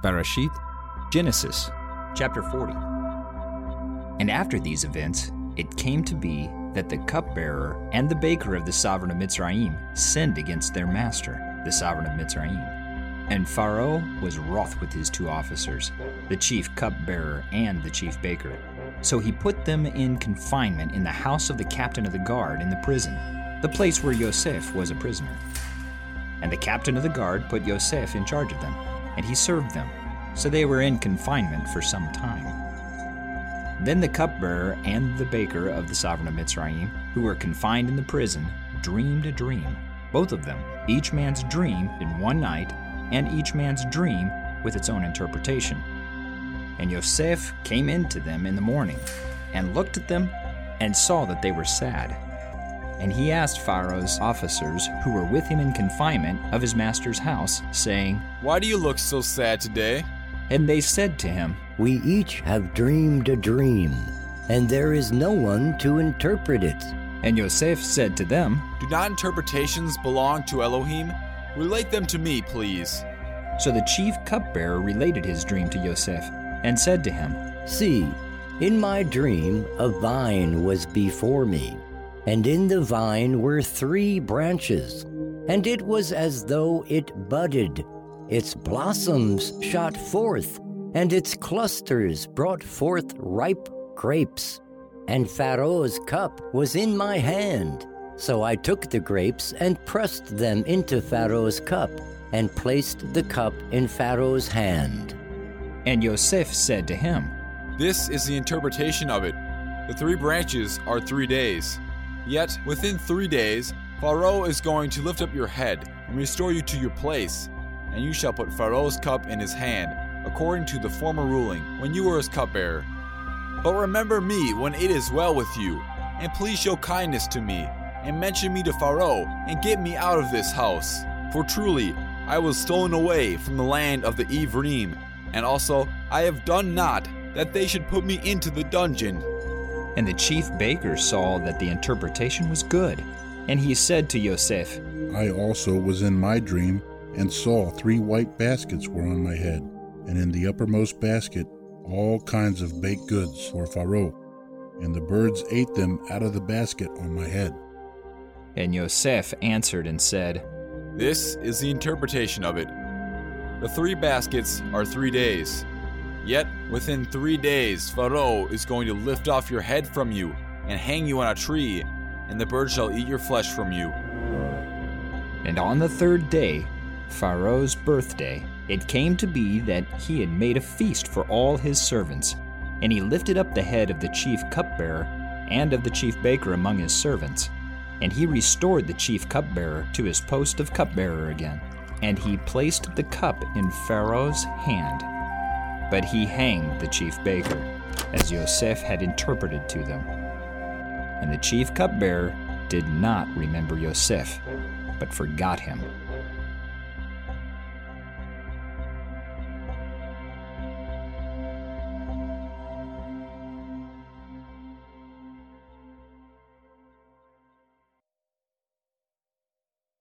Bereshit, Genesis, chapter 40. And after these events, it came to be that the cupbearer and the baker of the sovereign of Mitzrayim sinned against their master, the sovereign of Mitzrayim. And Pharaoh was wroth with his two officers, the chief cupbearer and the chief baker. So he put them in confinement in the house of the captain of the guard in the prison, the place where Yosef was a prisoner. And the captain of the guard put Yosef in charge of them, and he served them. So they were in confinement for some time. Then the cupbearer and the baker of the sovereign of Mitzrayim, who were confined in the prison, dreamed a dream, both of them, each man's dream in one night, and each man's dream with its own interpretation. And Yosef came in to them in the morning, and looked at them, and saw that they were sad. And he asked Pharaoh's officers who were with him in confinement of his master's house, saying, "Why do you look so sad today?" And they said to him, "We each have dreamed a dream, and there is no one to interpret it." And Yosef said to them, "Do not interpretations belong to Elohim? Relate them to me, please." So the chief cupbearer related his dream to Yosef, and said to him, "See, in my dream a vine was before me, and in the vine were 3 branches, and it was as though it budded. Its blossoms shot forth, and its clusters brought forth ripe grapes. And Pharaoh's cup was in my hand. So I took the grapes and pressed them into Pharaoh's cup, and placed the cup in Pharaoh's hand." And Yosef said to him, "This is the interpretation of it. The 3 branches are 3 days. Yet within 3 days, Pharaoh is going to lift up your head and restore you to your place, and you shall put Pharaoh's cup in his hand, according to the former ruling, when you were his cupbearer. But remember me when it is well with you, and please show kindness to me, and mention me to Pharaoh, and get me out of this house. For truly, I was stolen away from the land of the Ivrim, and also I have done not that they should put me into the dungeon." And the chief baker saw that the interpretation was good, and he said to Yosef, I also was in my dream, and saw 3 white baskets were on my head, and in the uppermost basket all kinds of baked goods for Pharaoh, and the birds ate them out of the basket on my head. And Yosef answered and said, "This is the interpretation of it. The 3 baskets are 3 days. Yet within 3 days Pharaoh is going to lift off your head from you and hang you on a tree, and the birds shall eat your flesh from you." And on the 3rd day, Pharaoh's birthday, it came to be that he had made a feast for all his servants, and he lifted up the head of the chief cupbearer and of the chief baker among his servants, and he restored the chief cupbearer to his post of cupbearer again, and he placed the cup in Pharaoh's hand. But he hanged the chief baker, as Yosef had interpreted to them. And the chief cupbearer did not remember Yosef, but forgot him.